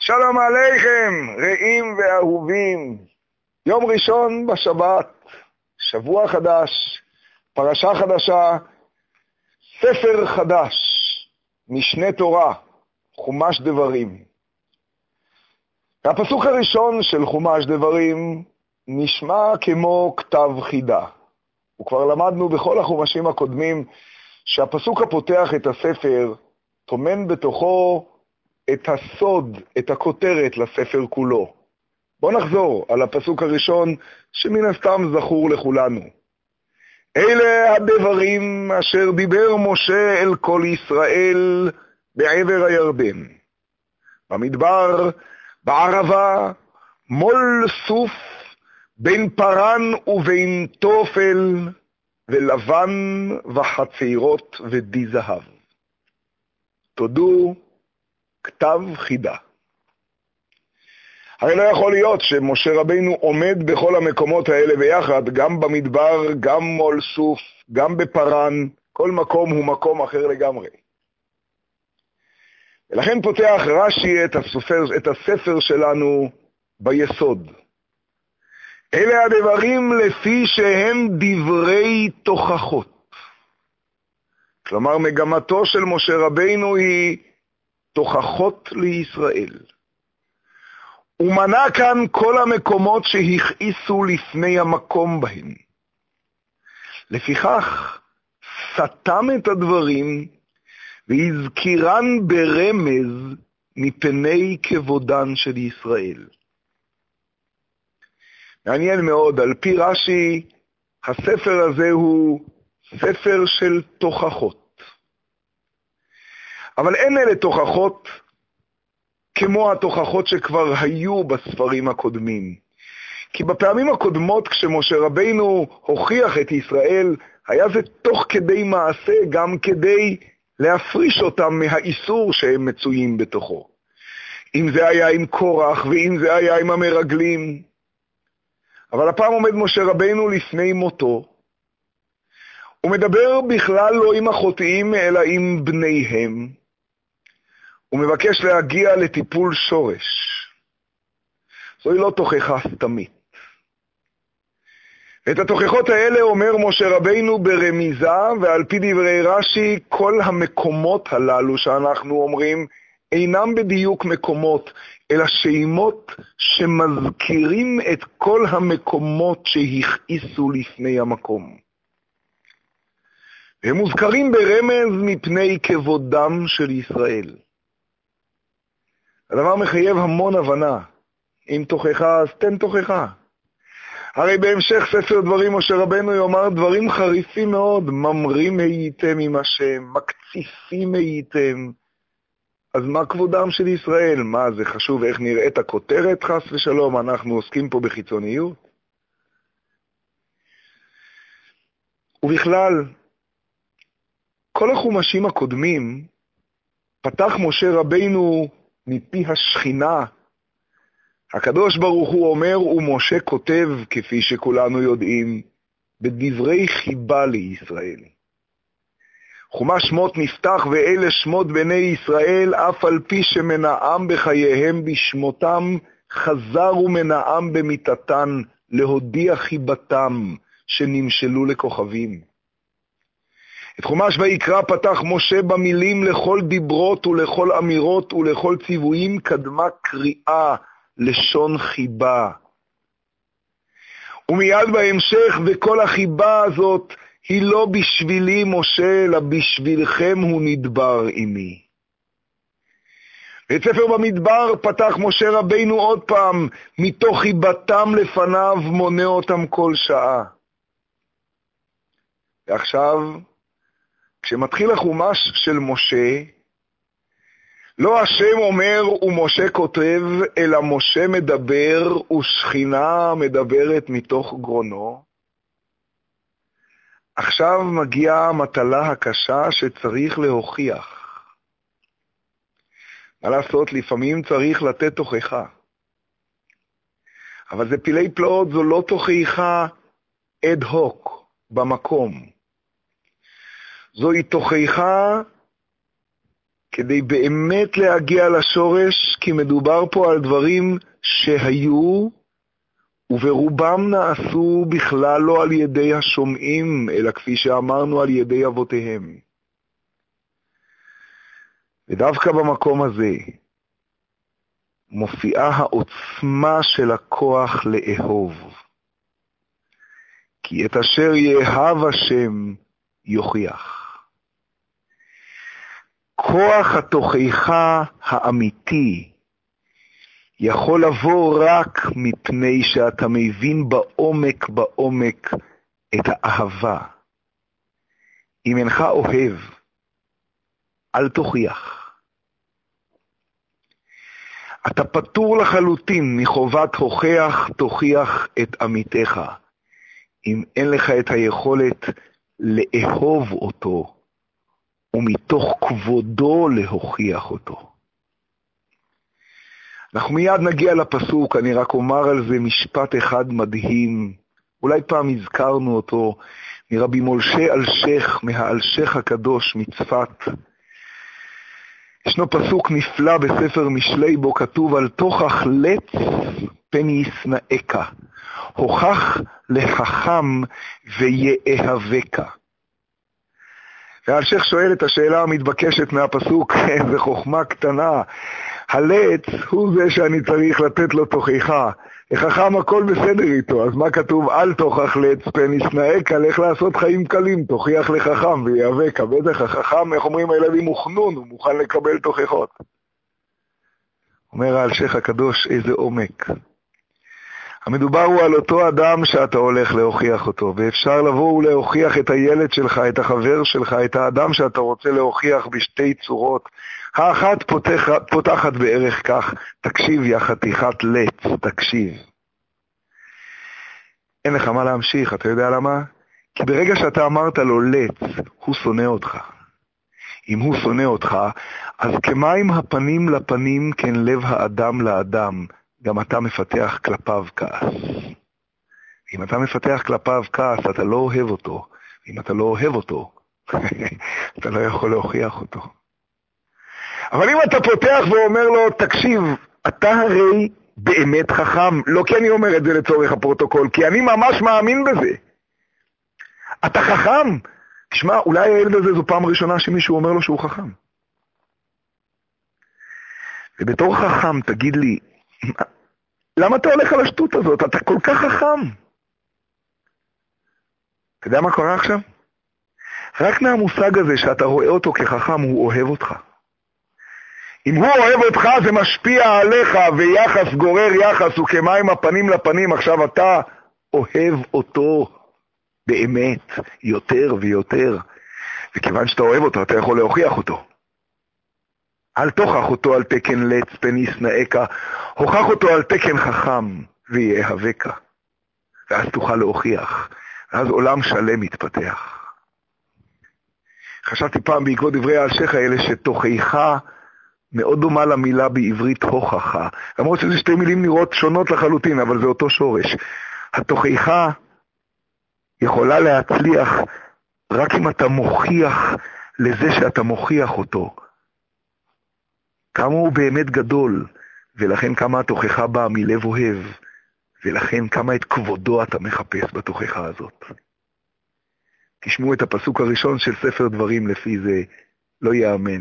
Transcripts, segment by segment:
שלום עליכם, רעים ואהובים. יום ראשון בשבת, שבוע חדש, פרשה חדשה, ספר חדש, משנה תורה, חומש דברים. הפסוק הראשון של חומש דברים נשמע כמו כתב חידה. וכבר למדנו בכל החומשים הקודמים שהפסוק הפותח את הספר טומן בתוכו את הסוד, את הכותרת לספר כולו. בואו נחזור על הפסוק הראשון שמן הסתם זכור לכולנו. אלה הדברים אשר דיבר משה אל כל ישראל בעבר הירדן. במדבר, בערבה, מול סוף, בין פרן ובין תופל, ולבן וחצירות ודי זהב. תודו, כתב חידה. הרי לא יכול להיות שמשה רבינו עומד בכל המקומות האלה ביחד, גם במדבר, גם מול סוף, גם בפרן, כל מקום הוא מקום אחר לגמרי. ולכן פותח רש"י את הספר שלנו ביסוד. אלה הדברים לפי שהם דברי תוכחות. כלומר, מגמתו של משה רבינו היא תוכחות לישראל. הוא מנה כאן כל המקומות שהכעיסו לפני המקום בהם. לפיכך, סתם את הדברים והזכירן ברמז מפני כבודן של ישראל. מעניין מאוד, על פי רש"י, הספר הזה הוא ספר של תוכחות. אבל אין אלה תוכחות כמו התוכחות שכבר היו בספרים הקודמים. כי בפעמים הקודמות כשמשה רבינו הוכיח את ישראל, היה זה תוך כדי מעשה, גם כדי להפריש אותם מהאיסור שהם מצויים בתוכו. אם זה היה עם קורח ואם זה היה עם המרגלים. אבל הפעם עומד משה רבינו לפני מותו, הוא מדבר בכלל לא עם החוטאים אלא עם בניהם. הוא מבקש להגיע לטיפול שורש. זוהי לא תוכחה סתמית. את התוכחות האלה אומר משה רבינו ברמיזה, ועל פי דברי רש"י, כל המקומות הללו שאנחנו אומרים, אינם בדיוק מקומות, אלא שמות שמזכירים את כל המקומות שהכעיסו לפני המקום. הם מוזכרים ברמז מפני כבודם של ישראל. הדבר מחייב המון הבנה. אם תוכחה, אז תן תוכחה. הרי בהמשך ספר דברים משה רבינו יאמר דברים חריפים מאוד, ממרים הייתם עם השם, מקציפים הייתם. אז מה כבודם של ישראל? מה, זה חשוב איך נראית הכותרת חס ושלום? אנחנו עוסקים פה בחיצוניות? ובכלל, כל החומשים הקודמים, פתח משה רבינו מפי השכינה. הקדוש ברוך הוא אומר, ומשה כותב, כפי שכולנו יודעים, בדברי חיבה לישראל. חומש שמות נפתח, ואלה שמות בני ישראל, אף על פי שמנעם בחייהם בשמותם, חזר ומנעם במיתתן, להודיע חיבתם, שנמשלו לכוכבים. את חומש ויקרא פתח משה במילים לכל דיברות ולכל אמירות ולכל ציוויים קדמה קריאה לשון חיבה. ומיד בהמשך, וכל החיבה הזאת היא לא בשבילי משה, אלא בשבילכם הוא נדבר עמי. ואת ספר במדבר פתח משה רבינו עוד פעם, מתוך חיבתם לפניו מונה אותם כל שעה. ועכשיו, כשמתחיל החומש של משה, לא השם אומר ומשה כותב, אלא משה מדבר ושכינה מדברת מתוך גרונו. עכשיו מגיעה המטלה הקשה שצריך להוכיח. מה לעשות? לפעמים צריך לתת תוכחה. אבל זה פילי פלאות, זו לא תוכחה אד הוק במקום. זוהי תוכחה כדי באמת להגיע לשורש, כי מדובר פה על דברים שהיו, וברובם נעשו בכלל לא על ידי השומעים, אלא כפי שאמרנו על ידי אבותיהם. ודווקא במקום הזה מופיעה העוצמה של הכוח לאהוב. כי את אשר יאהב השם יוכיח. כוח התוכיך האמיתי יכול לבוא רק מפני שאתה מבין בעומק את האהבה. אם אינך אוהב, אל תוכיח. אתה פטור לחלוטין מחובת תוכיח את אמיתך. אם אין לך את היכולת לאהוב אותו, ומתוך כבודו להוכיח אותו. אנחנו מיד נגיע לפסוק, אני רק אומר על זה משפט אחד מדהים, אולי פעם הזכרנו אותו, מרבי מולשה אלשך, מהאלשך הקדוש מצפת. ישנו פסוק נפלא בספר משלי, בו כתוב על תוכח לץ פן ישנאך, הוכח לחכם ויאהבך. והאלשך שואל את השאלה המתבקשת מהפסוק, איזה חוכמה קטנה, הלץ הוא זה שאני צריך לתת לו תוכיחה, החכם הכל בסדר איתו, אז מה כתוב? אל תוכח לץ פן ישנאך, לך לעשות חיים קלים, תוכיח לחכם ויאהבך. בטח החכם, איך אומרים הילדים, הוא חנון, הוא מוכן לקבל תוכיחות. אומר האלשך הקדוש, איזה עומק. המדובר הוא על אותו אדם שאתה הולך להוכיח אותו, ואפשר לבוא ולהוכיח את הילד שלך, את החבר שלך, את האדם שאתה רוצה להוכיח בשתי צורות. האחת פותחת בערך כך, תקשיב יא חתיכת לץ, תקשיב. אין לך מה להמשיך, אתה יודע למה? כי ברגע שאתה אמרת לו לץ, הוא שונא אותך. אם הוא שונא אותך, אז כמים הפנים לפנים כן לב האדם לאדם, גם אתה מפתח כלפיו כעס. אם אתה מפתח כלפיו כעס, אתה לא אוהב אותו. אם אתה לא אוהב אותו, אתה לא יכול להוכיח אותו. אבל אם אתה פותח ואומר לו, תקשיב, אתה הרי באמת חכם, לא כי אני אומר את זה לצורך הפרוטוקול, כי אני ממש מאמין בזה. אתה חכם? תשמע, אולי הילד הזה זו פעם ראשונה שמישהו אומר לו שהוא חכם. ובתור חכם, תגיד לי, למה אתה הולך על השטות הזאת? אתה כל כך חכם. אתה יודע מה קורה עכשיו? רק מהמושג הזה שאתה רואה אותו כחכם, הוא אוהב אותך. אם הוא אוהב אותך, זה משפיע עליך, ויחס גורר יחס, וכמים הפנים לפנים. עכשיו אתה אוהב אותו באמת יותר ויותר. וכיוון שאתה אוהב אותו, אתה יכול להוכיח אותו. אל תוכח אותו על תקן לץ פן ישנאך, הוכח אותו על תקן חכם ויאהבך. ואז תוכל להוכיח. ואז עולם שלם מתפתח. חשבתי פעם בעקבות דברי האלשך האלה שתוכיך מאוד דומה למילה בעברית הוכחה. למרות שזה שתי מילים נראות שונות לחלוטין, אבל זה אותו שורש. התוכיך יכולה להצליח רק אם אתה מוכיח לזה שאתה מוכיח אותו. כמה הוא באמת גדול, ולכן כמה התוכיך באה מלב אוהב, ולכן כמה את כבודו אתה מחפש בתוכיך הזאת. תשמעו את הפסוק הראשון של ספר דברים, לפי זה לא יאמן.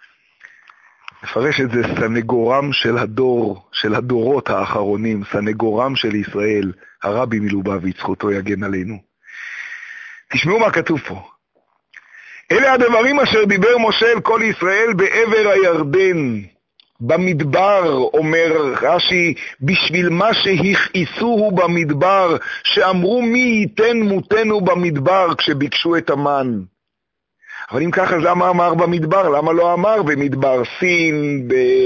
נפרש את זה סנגורם של הדורות האחרונים, סנגורם של ישראל, הרבי מלובביץ', זכותו יגן עלינו. תשמעו מה כתוב פה. אלה הדברים אשר דיבר משה אל כל ישראל בעבר הירדן, במדבר, אומר רש"י, בשביל מה שהכעיסוהו במדבר, שאמרו מי ייתן מותנו במדבר כשביקשו את המן. אבל אם ככה, למה אמר במדבר? למה לא אמר במדבר סין?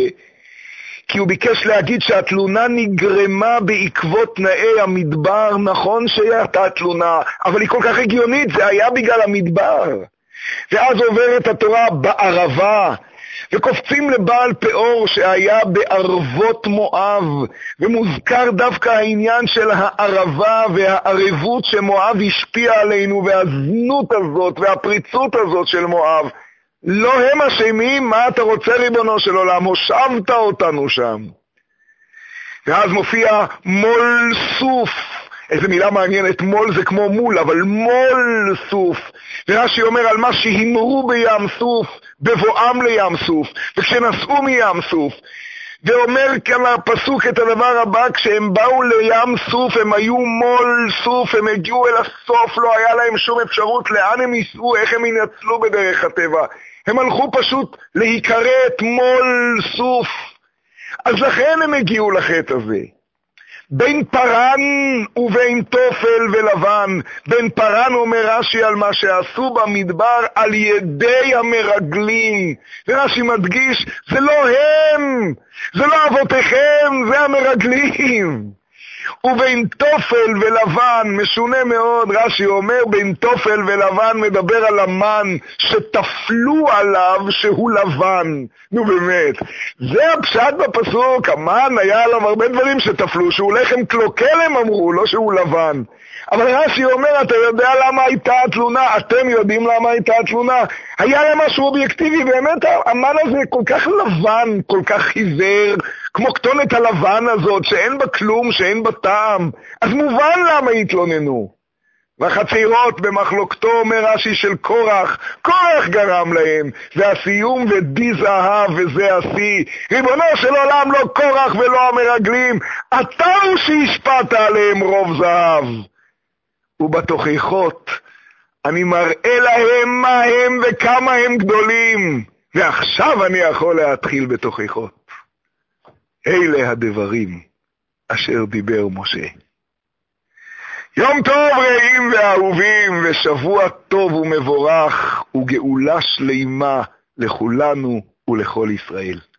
כי הוא ביקש להגיד שהתלונה נגרמה בעקבות תנאי המדבר. נכון שהייתה תלונה, אבל היא כל כך הגיונית, זה היה בגלל המדבר. ואז עוברת התורה בערבה, וקופצים לבעל פאור שהיה בערבות מואב, ומוזכר דווקא העניין של הערבה והערבות שמואב השפיע עלינו, והזנות הזאת והפריצות הזאת של מואב. לא הם אשמים, מה אתה רוצה ריבונו של עולם? הושבת אותנו שם. ואז מופיע מול סוף. איזה מילה מעניינת, מול זה כמו מול, אבל מול סוף. ורש"י אומר על מה שהימרו בים סוף, בבואם לים סוף, וכשנסעו מים סוף. ואומר כאן הפסוק את הדבר הבא, כשהם באו לים סוף, הם היו מול סוף, הם הגיעו אל הסוף, לא היה להם שום אפשרות לאן הם ייסעו, איך הם ינצלו בדרך הטבע. הם הלכו פשוט להיקראת מול סוף. אז לכן הם הגיעו לחטא הזה. בין פרן ובין תופל ולבן. בין פרן אומר רש"י על מה שעשו במדבר על ידי המרגלים. ורש"י מדגיש, זה לא הם, זה לא אבותיכם, זה המרגלים. ובין תופל ולבן, משונה מאוד, רש"י אומר, בין תופל ולבן מדבר על המן שתפלו עליו שהוא לבן. נו באמת, זה הפשט בפסוק, המן היה עליו הרבה דברים שתפלו, שהוא לחם קלוקל הם אמרו, לא שהוא לבן. אבל רש"י אומר, אתה יודע למה הייתה התלונה? אתם יודעים למה הייתה התלונה? היה לה משהו אובייקטיבי, באמת המן הזה כל כך לבן, כל כך חיוור, כמו כתונת הלבן הזאת, שאין בה כלום, שאין בה טעם. אז מובן למה התלוננו. והחצרות במחלוקתו אומר רש"י של קורח, קורח גרם להם, והסיום ודי זהב וזה השיא. ריבונו של עולם, לא קורח ולא המרגלים, אתה הוא שהשפעת עליהם רוב זהב. ובתוכחות אני מראה להם מה הם וכמה הם גדולים, ועכשיו אני יכול להתחיל בתוכחות. אלה הדברים אשר דיבר משה. יום טוב רעים ואהובים, ושבוע טוב ומבורך, וגאולה שלימה לכולנו ולכל ישראל.